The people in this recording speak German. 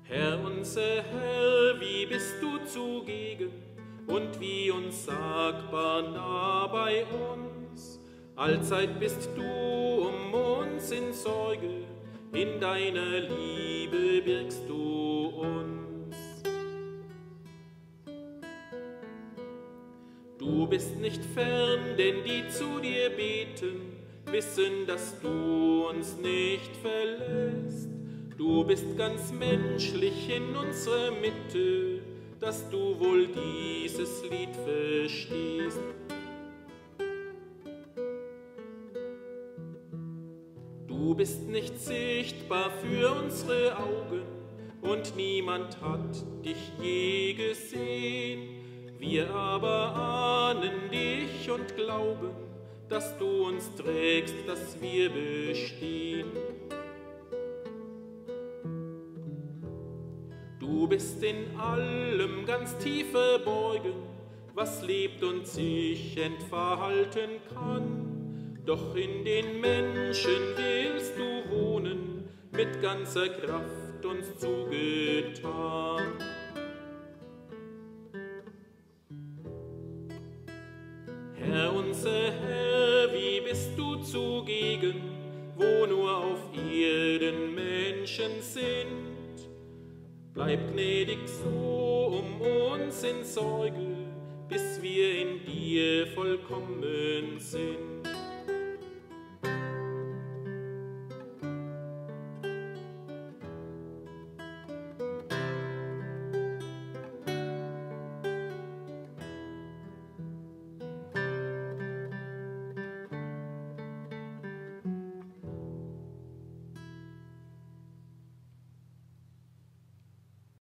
Herr unser Herr, wie bist du zugegen und wie unsagbar nah bei uns. Allzeit bist du um uns in Sorge, in deiner Liebe birgst du uns. Du bist nicht fern, denn die zu dir beten, wissen, dass du uns nicht verlässt. Du bist ganz menschlich in unserer Mitte, dass du wohl dieses Lied verstehst. Du bist nicht sichtbar für unsere Augen und niemand hat dich je gesehen. Wir aber ahnen dich und glauben, dass du uns trägst, dass wir bestehen. Du bist in allem ganz tief verborgen, was lebt und sich entfalten kann. Doch in den Menschen willst du wohnen, mit ganzer Kraft uns zugetan. Herr unser Herr, wie bist du zugegen, wo nur auf Erden Menschen sind? Bleib gnädig so um uns in Sorge, bis wir in dir vollkommen sind.